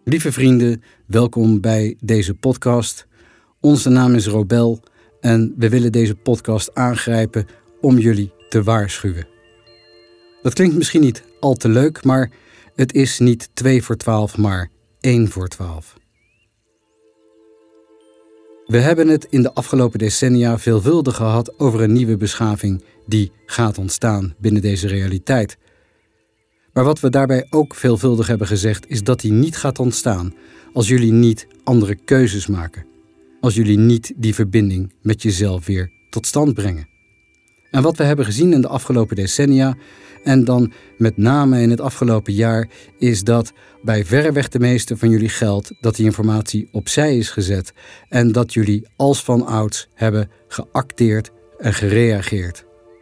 Lieve vrienden, welkom bij deze podcast. Onze naam is Robel en we willen deze podcast aangrijpen om jullie te waarschuwen. Dat klinkt misschien niet al te leuk, maar het is niet 2 voor 12, maar 1 voor 12. We hebben het in de afgelopen decennia veelvuldig gehad over een nieuwe beschaving die gaat ontstaan binnen deze realiteit. Maar wat we daarbij ook veelvuldig hebben gezegd is dat die niet gaat ontstaan als jullie niet andere keuzes maken. Als jullie niet die verbinding met jezelf weer tot stand brengen. En wat we hebben gezien in de afgelopen decennia en dan met name in het afgelopen jaar is dat bij verreweg de meeste van jullie geldt dat die informatie opzij is gezet en dat jullie als van ouds hebben geacteerd en gereageerd.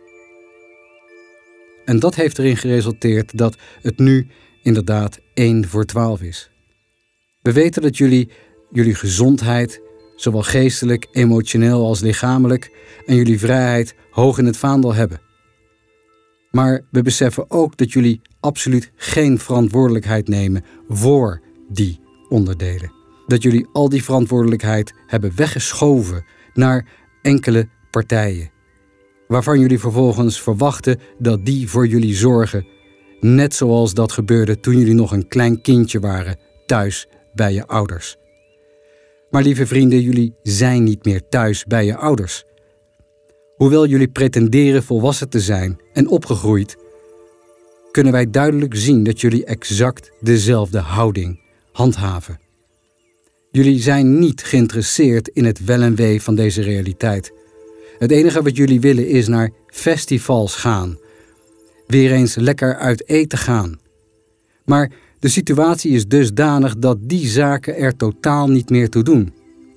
En dat heeft erin geresulteerd dat het nu inderdaad 1 voor 12 is. We weten dat jullie gezondheid, zowel geestelijk, emotioneel als lichamelijk, en jullie vrijheid hoog in het vaandel hebben. Maar we beseffen ook dat jullie absoluut geen verantwoordelijkheid nemen voor die onderdelen. Dat jullie al die verantwoordelijkheid hebben weggeschoven naar enkele partijen. Waarvan jullie vervolgens verwachten dat die voor jullie zorgen. Net zoals dat gebeurde toen jullie nog een klein kindje waren, thuis bij je ouders. Maar lieve vrienden, jullie zijn niet meer thuis bij je ouders. Hoewel jullie pretenderen volwassen te zijn en opgegroeid, kunnen wij duidelijk zien dat jullie exact dezelfde houding handhaven. Jullie zijn niet geïnteresseerd in het wel en wee van deze realiteit. Het enige wat jullie willen is naar festivals gaan. Weer eens lekker uit eten gaan. Maar de situatie is dusdanig dat die zaken er totaal niet meer toe doen.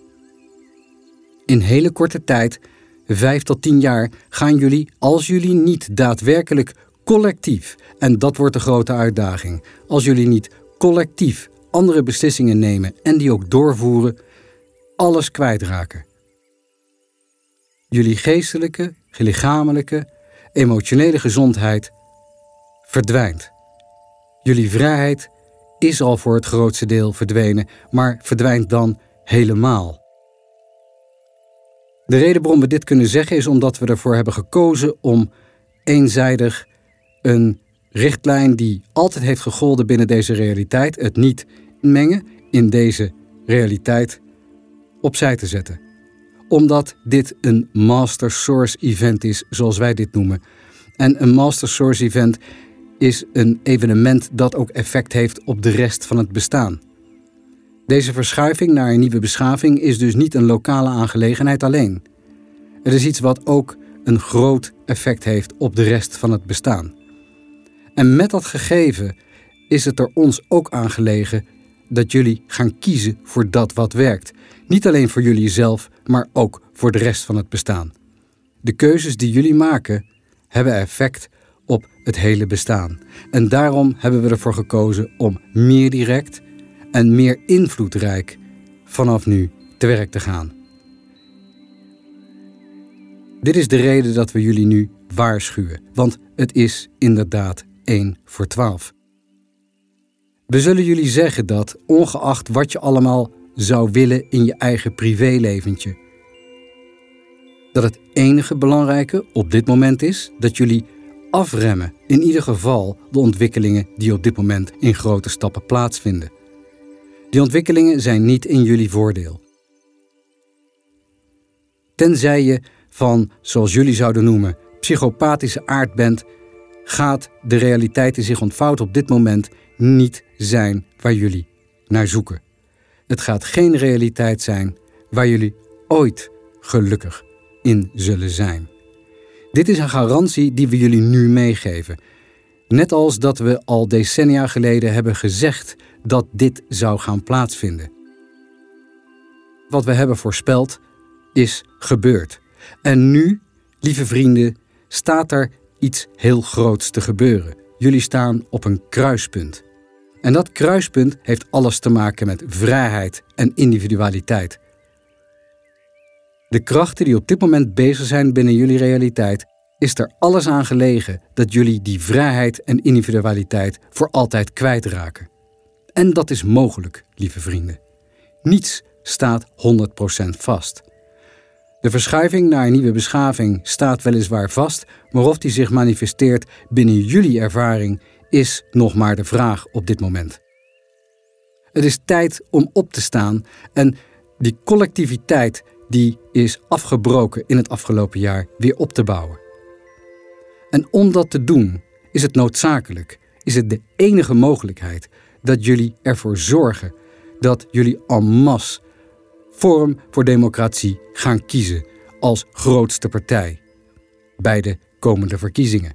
In hele korte tijd, 5 tot 10 jaar, gaan jullie, als jullie niet daadwerkelijk collectief, en dat wordt de grote uitdaging, als jullie niet collectief andere beslissingen nemen en die ook doorvoeren, alles kwijtraken. Jullie geestelijke, lichamelijke, emotionele gezondheid verdwijnt. Jullie vrijheid is al voor het grootste deel verdwenen, maar verdwijnt dan helemaal. De reden waarom we dit kunnen zeggen is omdat we ervoor hebben gekozen om eenzijdig een richtlijn die altijd heeft gegolden binnen deze realiteit, het niet mengen in deze realiteit, opzij te zetten. Omdat dit een Master Source Event is, zoals wij dit noemen. En een Master Source Event is een evenement dat ook effect heeft op de rest van het bestaan. Deze verschuiving naar een nieuwe beschaving is dus niet een lokale aangelegenheid alleen. Het is iets wat ook een groot effect heeft op de rest van het bestaan. En met dat gegeven is het er ons ook aangelegen dat jullie gaan kiezen voor dat wat werkt. Niet alleen voor jullie zelf, maar ook voor de rest van het bestaan. De keuzes die jullie maken hebben effect op het hele bestaan. En daarom hebben we ervoor gekozen om meer direct en meer invloedrijk vanaf nu te werk te gaan. Dit is de reden dat we jullie nu waarschuwen, want het is inderdaad 1 voor 12. We zullen jullie zeggen dat, ongeacht wat je allemaal zou willen in je eigen privéleventje, dat het enige belangrijke op dit moment is dat jullie afremmen, in ieder geval de ontwikkelingen die op dit moment in grote stappen plaatsvinden. Die ontwikkelingen zijn niet in jullie voordeel. Tenzij je van, zoals jullie zouden noemen, psychopathische aard bent, gaat de realiteit die zich ontvouwt op dit moment niet zijn waar jullie naar zoeken. Het gaat geen realiteit zijn waar jullie ooit gelukkig in zullen zijn. Dit is een garantie die we jullie nu meegeven. Net als dat we al decennia geleden hebben gezegd dat dit zou gaan plaatsvinden. Wat we hebben voorspeld is gebeurd. En nu, lieve vrienden, staat er iets heel groots te gebeuren. Jullie staan op een kruispunt. En dat kruispunt heeft alles te maken met vrijheid en individualiteit. De krachten die op dit moment bezig zijn binnen jullie realiteit, is er alles aan gelegen dat jullie die vrijheid en individualiteit voor altijd kwijtraken. En dat is mogelijk, lieve vrienden. Niets staat 100% vast. De verschuiving naar een nieuwe beschaving staat weliswaar vast, maar of die zich manifesteert binnen jullie ervaring is nog maar de vraag op dit moment. Het is tijd om op te staan en die collectiviteit die is afgebroken in het afgelopen jaar weer op te bouwen. En om dat te doen is het noodzakelijk, is het de enige mogelijkheid dat jullie ervoor zorgen dat jullie en masse Forum voor Democratie gaan kiezen als grootste partij bij de komende verkiezingen.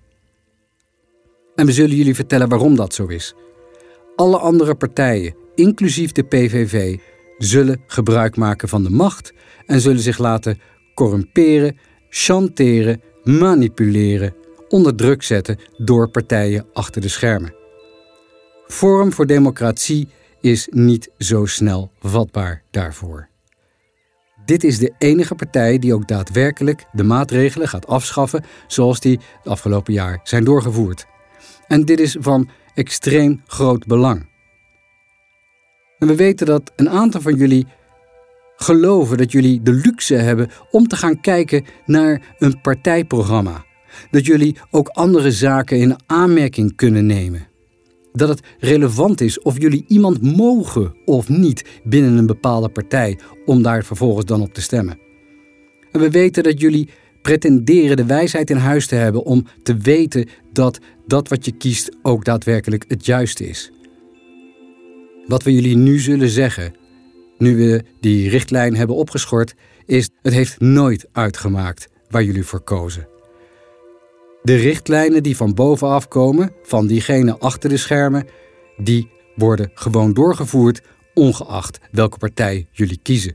En we zullen jullie vertellen waarom dat zo is. Alle andere partijen, inclusief de PVV, zullen gebruik maken van de macht en zullen zich laten corrumperen, chanteren, manipuleren, onder druk zetten door partijen achter de schermen. Forum voor Democratie is niet zo snel vatbaar daarvoor. Dit is de enige partij die ook daadwerkelijk de maatregelen gaat afschaffen zoals die het afgelopen jaar zijn doorgevoerd. En dit is van extreem groot belang. En we weten dat een aantal van jullie geloven dat jullie de luxe hebben om te gaan kijken naar een partijprogramma. Dat jullie ook andere zaken in aanmerking kunnen nemen. Dat het relevant is of jullie iemand mogen of niet binnen een bepaalde partij om daar vervolgens dan op te stemmen. En we weten dat jullie pretenderen de wijsheid in huis te hebben om te weten dat dat wat je kiest ook daadwerkelijk het juiste is. Wat we jullie nu zullen zeggen, nu we die richtlijn hebben opgeschort, is: het heeft nooit uitgemaakt waar jullie voor kozen. De richtlijnen die van bovenaf komen, van diegene achter de schermen, die worden gewoon doorgevoerd, ongeacht welke partij jullie kiezen.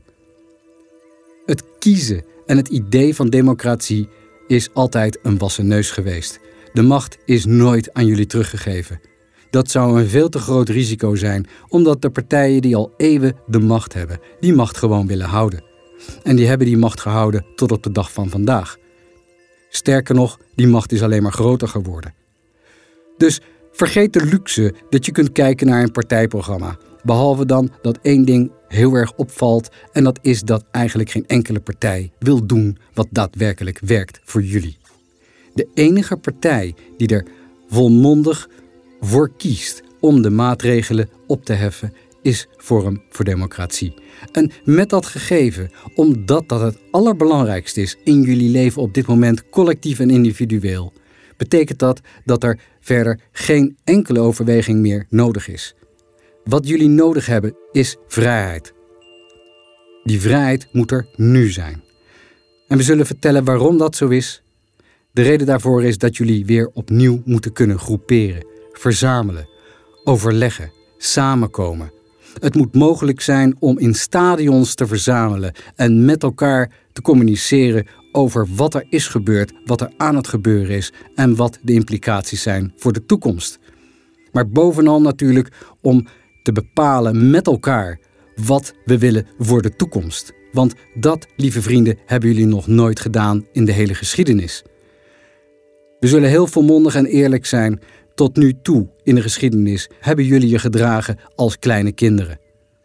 Het kiezen en het idee van democratie is altijd een wassen neus geweest. De macht is nooit aan jullie teruggegeven. Dat zou een veel te groot risico zijn, omdat de partijen die al eeuwen de macht hebben, die macht gewoon willen houden. En die hebben die macht gehouden tot op de dag van vandaag. Sterker nog, die macht is alleen maar groter geworden. Dus vergeet de luxe dat je kunt kijken naar een partijprogramma. Behalve dan dat één ding heel erg opvalt en dat is dat eigenlijk geen enkele partij wil doen wat daadwerkelijk werkt voor jullie. De enige partij die er volmondig voor kiest om de maatregelen op te heffen is Forum voor Democratie. En met dat gegeven, omdat dat het allerbelangrijkste is in jullie leven op dit moment, collectief en individueel, betekent dat er verder geen enkele overweging meer nodig is. Wat jullie nodig hebben is vrijheid. Die vrijheid moet er nu zijn. En we zullen vertellen waarom dat zo is. De reden daarvoor is dat jullie weer opnieuw moeten kunnen groeperen, verzamelen, overleggen, samenkomen. Het moet mogelijk zijn om in stadions te verzamelen en met elkaar te communiceren over wat er is gebeurd, wat er aan het gebeuren is en wat de implicaties zijn voor de toekomst. Maar bovenal natuurlijk om te bepalen met elkaar wat we willen voor de toekomst. Want dat, lieve vrienden, hebben jullie nog nooit gedaan in de hele geschiedenis. We zullen heel volmondig en eerlijk zijn. Tot nu toe in de geschiedenis hebben jullie je gedragen als kleine kinderen.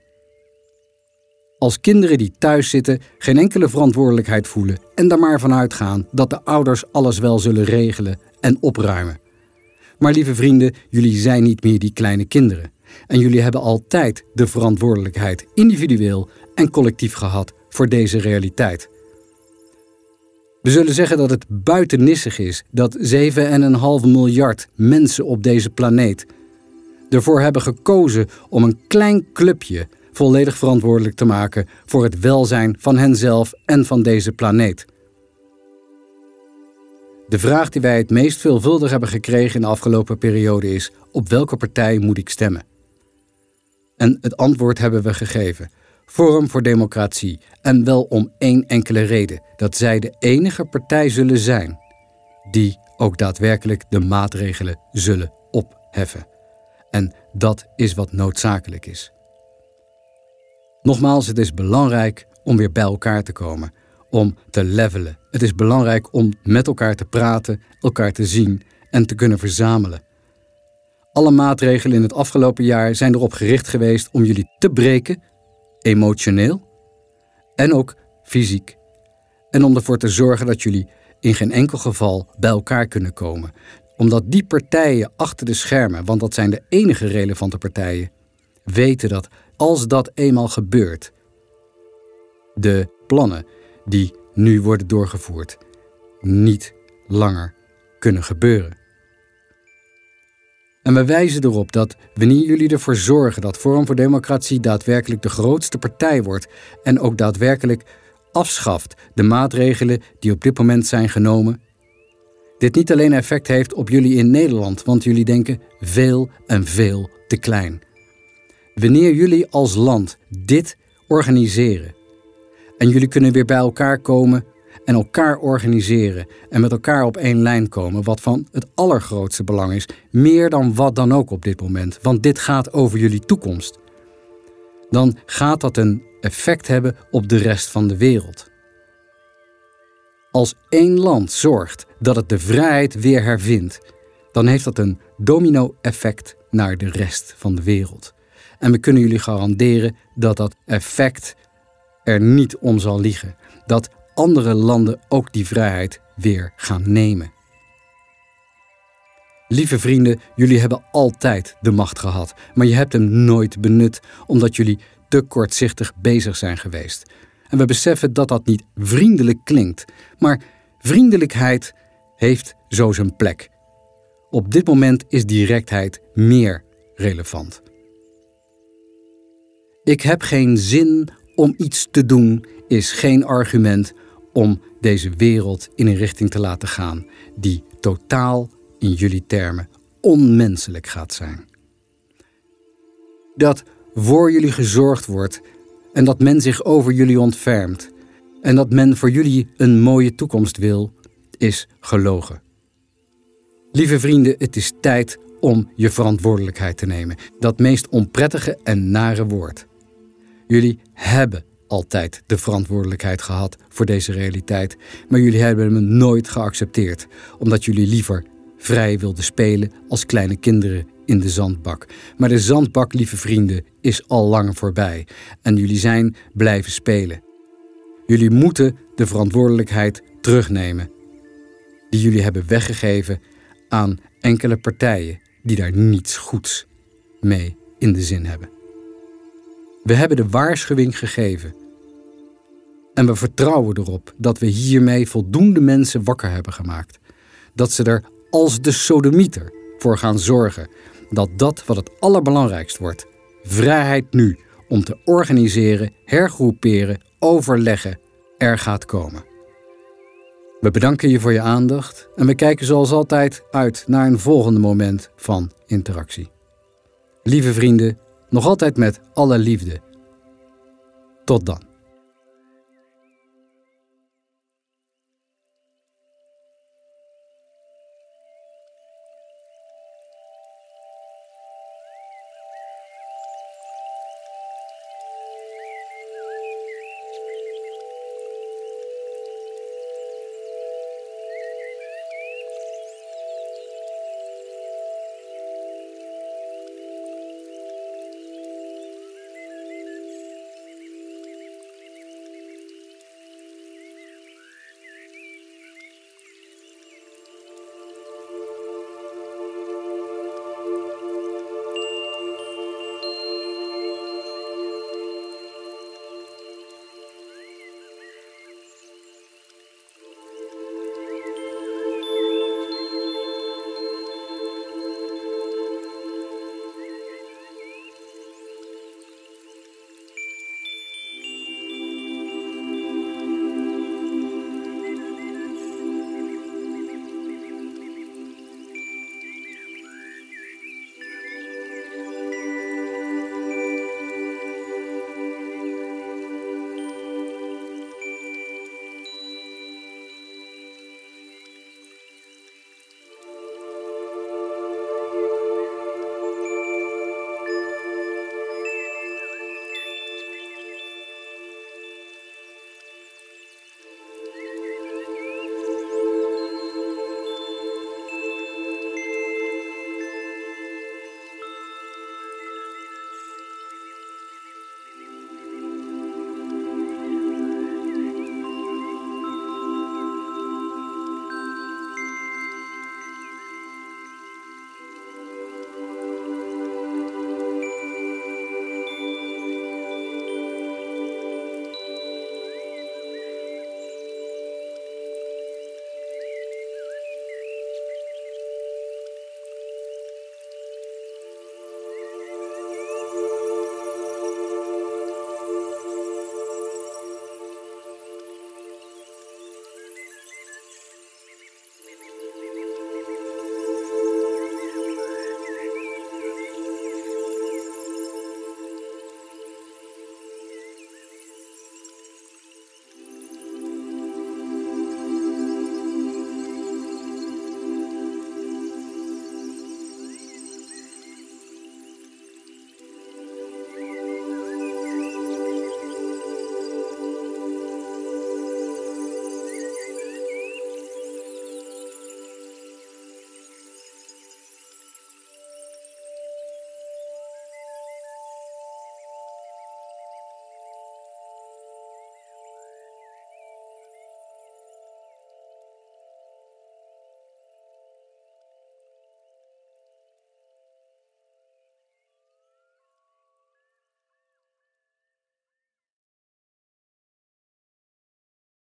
Als kinderen die thuis zitten, geen enkele verantwoordelijkheid voelen en er maar vanuit gaan dat de ouders alles wel zullen regelen en opruimen. Maar lieve vrienden, jullie zijn niet meer die kleine kinderen. En jullie hebben altijd de verantwoordelijkheid individueel en collectief gehad voor deze realiteit. We zullen zeggen dat het buitennissig is dat 7,5 miljard mensen op deze planeet ervoor hebben gekozen om een klein clubje volledig verantwoordelijk te maken voor het welzijn van henzelf en van deze planeet. De vraag die wij het meest veelvuldig hebben gekregen in de afgelopen periode is: op welke partij moet ik stemmen? En het antwoord hebben we gegeven: Forum voor Democratie. En wel om één enkele reden: dat zij de enige partij zullen zijn die ook daadwerkelijk de maatregelen zullen opheffen. En dat is wat noodzakelijk is. Nogmaals, het is belangrijk om weer bij elkaar te komen, om te levelen. Het is belangrijk om met elkaar te praten, elkaar te zien en te kunnen verzamelen. Alle maatregelen in het afgelopen jaar zijn erop gericht geweest om jullie te breken, emotioneel en ook fysiek. En om ervoor te zorgen dat jullie in geen enkel geval bij elkaar kunnen komen. Omdat die partijen achter de schermen, want dat zijn de enige relevante partijen, weten dat als dat eenmaal gebeurt, de plannen die nu worden doorgevoerd niet langer kunnen gebeuren. En we wijzen erop dat wanneer jullie ervoor zorgen dat Forum voor Democratie daadwerkelijk de grootste partij wordt en ook daadwerkelijk afschaft de maatregelen die op dit moment zijn genomen, dit niet alleen effect heeft op jullie in Nederland, want jullie denken veel en veel te klein. Wanneer jullie als land dit organiseren en jullie kunnen weer bij elkaar komen en elkaar organiseren en met elkaar op één lijn komen, wat van het allergrootste belang is, meer dan wat dan ook op dit moment, want dit gaat over jullie toekomst, dan gaat dat een effect hebben op de rest van de wereld. Als één land zorgt dat het de vrijheid weer hervindt, dan heeft dat een domino-effect naar de rest van de wereld. En we kunnen jullie garanderen dat dat effect er niet om zal liegen. Dat andere landen ook die vrijheid weer gaan nemen. Lieve vrienden, jullie hebben altijd de macht gehad, maar je hebt hem nooit benut omdat jullie te kortzichtig bezig zijn geweest. En we beseffen dat dat niet vriendelijk klinkt, maar vriendelijkheid heeft zo zijn plek. Op dit moment is directheid meer relevant. Ik heb geen zin om iets te doen is geen argument om deze wereld in een richting te laten gaan die totaal in jullie termen onmenselijk gaat zijn. Dat voor jullie gezorgd wordt en dat men zich over jullie ontfermt en dat men voor jullie een mooie toekomst wil, is gelogen. Lieve vrienden, het is tijd om je verantwoordelijkheid te nemen. Dat meest onprettige en nare woord. Jullie hebben altijd de verantwoordelijkheid gehad voor deze realiteit, maar jullie hebben hem nooit geaccepteerd, omdat jullie liever vrij wilden spelen als kleine kinderen in de zandbak. Maar de zandbak, lieve vrienden, is al lang voorbij en jullie zijn blijven spelen. Jullie moeten de verantwoordelijkheid terugnemen die jullie hebben weggegeven aan enkele partijen die daar niets goeds mee in de zin hebben. We hebben de waarschuwing gegeven en we vertrouwen erop dat we hiermee voldoende mensen wakker hebben gemaakt. Dat ze er als de sodemieter voor gaan zorgen dat dat wat het allerbelangrijkst wordt, vrijheid nu om te organiseren, hergroeperen, overleggen, er gaat komen. We bedanken je voor je aandacht en we kijken zoals altijd uit naar een volgende moment van interactie. Lieve vrienden, nog altijd met alle liefde. Tot dan.